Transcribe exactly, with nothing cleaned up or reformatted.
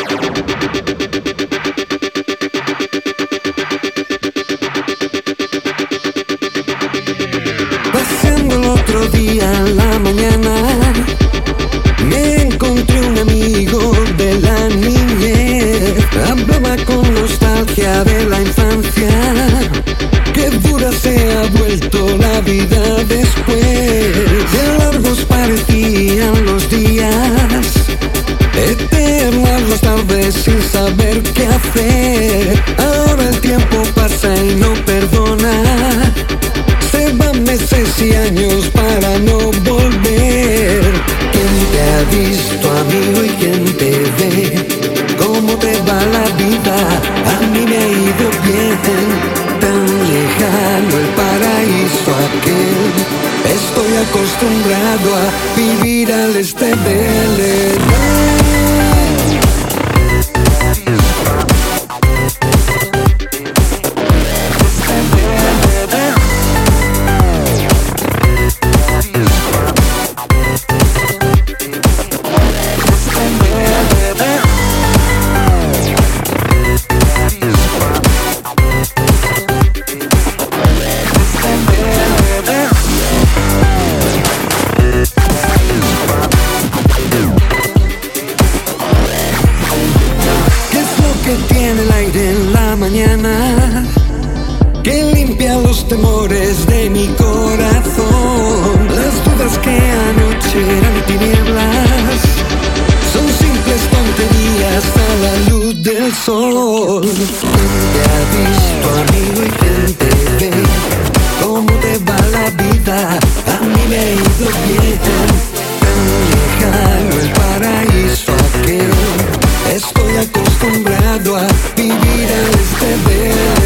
Paseando el otro día en la mañana, me encontré un amigo de la niñez. Hablaba con nostalgia de la infancia. Qué dura se ha vuelto la vida después. Qué largos parecían los días, eternas las tardes sin saber qué hacer. Ahora el tiempo pasa y no perdona. Se van meses y años para no volver. ¿Quién te ha visto, amigo, y quién te ve? ¿Cómo te va la vida? A mí me ha ido bien. Tan lejano el paraíso aquel. Estoy acostumbrado a vivir al este del Edén. En la mañana que limpia los temores de mi corazón. Las dudas que anoche eran tinieblas son simples tonterías a la luz del sol. ¿Quién te ha visto, amigo, y quién te ve? ¿Cómo te va la vida? A mí me ha ido bien. Tan lejano el paraíso aquel. Estoy acostumbrado a vivir al este del